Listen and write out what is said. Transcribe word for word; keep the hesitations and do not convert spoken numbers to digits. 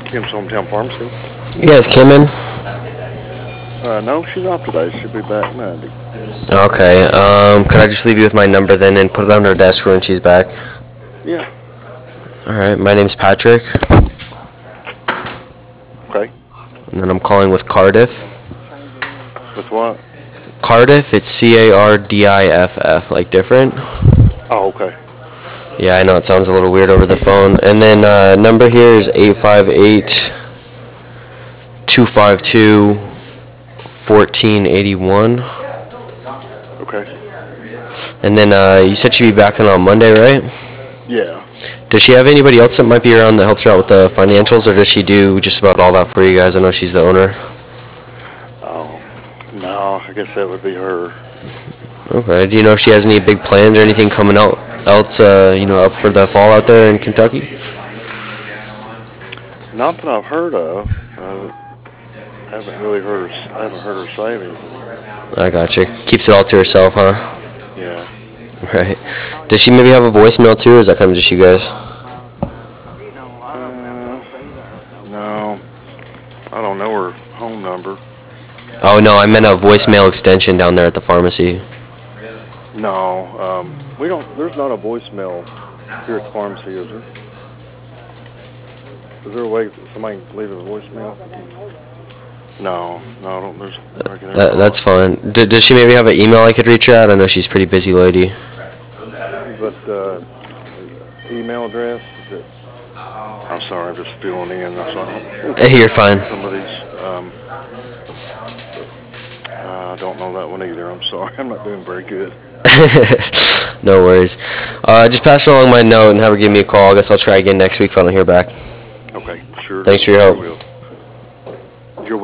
Kim's Hometown Pharmacy. You guys came in? Uh, no, she's off today. She'll be back Monday. Okay. Um, could I just leave you with my number then and put it on her desk when she's back? Yeah. All right. My name's Patrick. Okay. And then I'm calling with Cardiff. With what? Cardiff. It's C A R D I F F, like different. Oh, okay. Yeah, I know it sounds a little weird over the phone. And then uh, number here is eight five eight, two five two, one four eight one. Okay. And then uh, you said she'd be back in on Monday, right? Yeah. Does she have anybody else that might be around that helps her out with the financials, or does she do just about all that for you guys? I know she's the owner. Oh, no, I guess that would be her. Okay. Do you know if she has any big plans or anything coming out else, uh, you know, up for the fall out there in Kentucky? Not that I've heard of. Uh, I haven't really heard her, I haven't heard her say anything. I gotcha. Keeps it all to herself, huh? Yeah. Right. Does she maybe have a voicemail too, or is that kind of just you guys? Uh, no, I don't know her home number. Oh no, I meant a voicemail extension down there at the pharmacy. No, um, we don't. There's not a voicemail here at the pharmacy, is there? Is there a way that somebody can leave a voicemail? No, no, I don't. There's. That, that's fine. D- does she maybe have an email I could reach her at? I know she's a pretty busy lady. But uh, email address. Is it, I'm sorry, I'm just filling in. I'm sorry. Hey, you're fine. Some of these. Um, uh, I don't know that one either. I'm sorry. I'm not doing very good. No worries. Uh, just pass along my note and have her give me a call. I guess I'll try again next week if I don't hear back. Okay, sure. Thanks for your help. Sure will.